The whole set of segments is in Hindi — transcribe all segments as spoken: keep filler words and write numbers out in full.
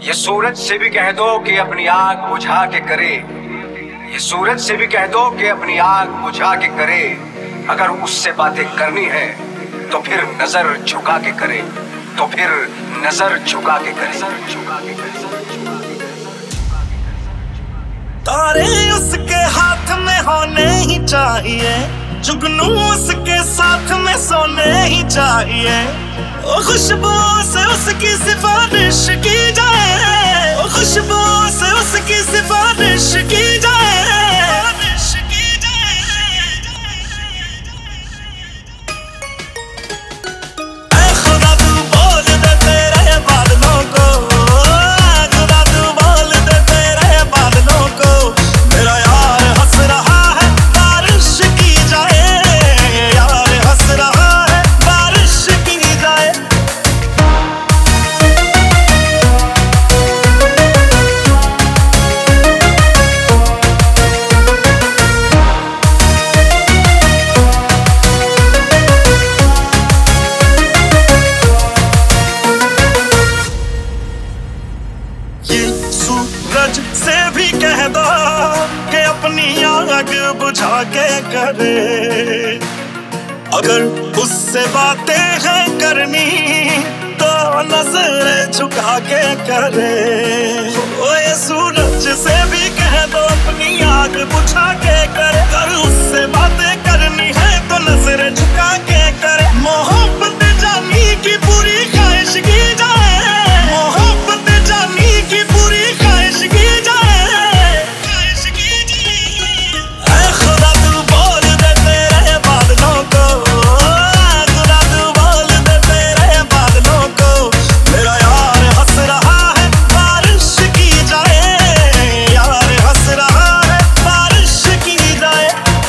ये सूरज से भी कह दो कि अपनी आग बुझा के करे, ये सूरज से भी कह दो कि अपनी आग बुझा के करे। अगर उससे बातें करनी है तो फिर नजर झुका के करे, तो फिर नजर झुका के करे। तारे उसके हाथ में होने ही चाहिए, जुगनू उसके साथ में सोने ही चाहिए। ओ खुशबू से उसकी सिफारिश की जाए, ओ खुशबू से उसकी सिफारिश की जाए। ऐ खुदा तू बोल दे तेरे बादलों को, खुदा तू बोल दे तेरे बादलों को। मेरा यार हंस रहा है बारिश की जाए, यार हंस रहा है बारिश की जाए। ये सूरज से भी कह दो कि अपनी आग बुझा के करे। अगर उससे बातें हैं करनी तो नजर झुका के करे। ओ ये सूरज से भी कह दो अपनी आग बुझा के करे। अगर उससे बातें करनी है तो नजर झुका के करे। मोहब्बत जानी की पूरी ख्वाहिश की जाए, मोहब्बत जानी की पूरी ख्वाहिश की जाए, ख्वाहिश की जाए। ऐ खुदा तू बोल दे तेरे बादलों को, खुदा तू बोल दे तेरे बादलों को। मेरा यार हंस रहा है बारिश की जाए, यार हंस रहा है बारिश की जाए।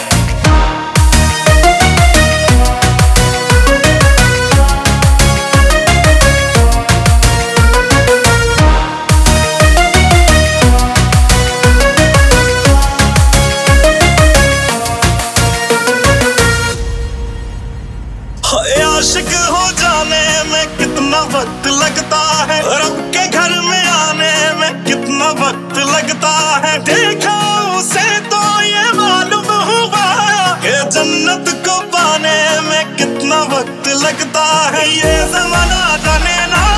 हाय आशिक हो जाने में कितना वक्त लगता है, रब के घर में आने में कितना वक्त लगता है। देखा उसे तो ये मालूम हुआ कि जन्नत को पाने में कितना वक्त लगता है। ये ज़माना जाने ना